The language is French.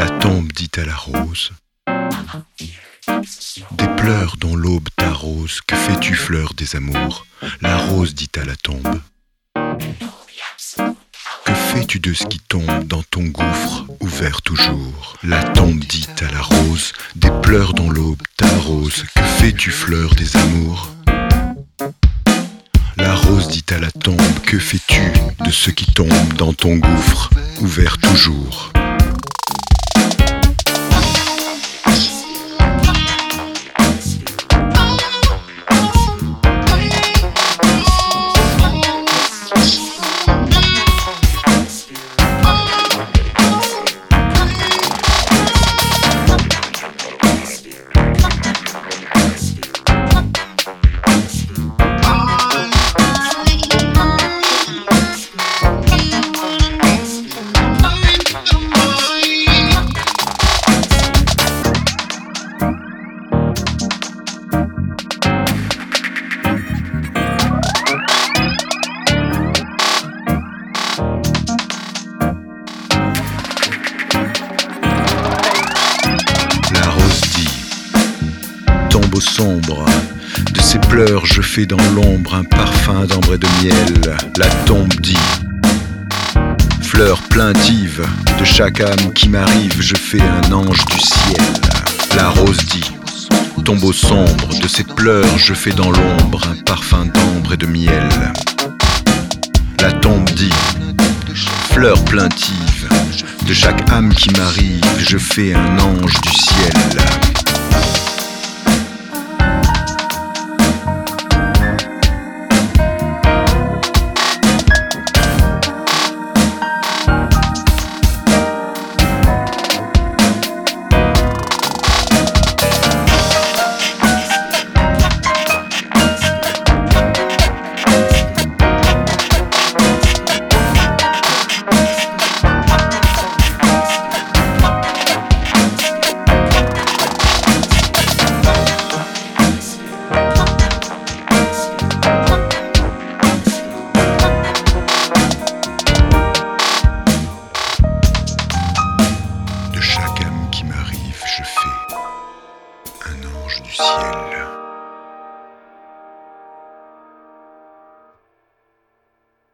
La tombe dit à la rose: des pleurs dont l'aube t'arrose, que fais-tu, fleur des amours? La rose dit à la tombe: que fais-tu de ce qui tombe dans ton gouffre ouvert toujours? La tombe dit à la rose: des pleurs dont l'aube t'arrose, que fais-tu, fleur des amours? La rose dit à la tombe: que fais-tu de ce qui tombe dans ton gouffre ouvert toujours? Tombeau sombre, de ces pleurs je fais dans l'ombre un parfum d'ambre et de miel. La tombe dit: fleur plaintive, de chaque âme qui m'arrive, je fais un ange du ciel. La rose dit: tombeau sombre, de ces pleurs je fais dans l'ombre un parfum d'ambre et de miel. La tombe dit: fleur plaintive, de chaque âme qui m'arrive, je fais un ange du ciel.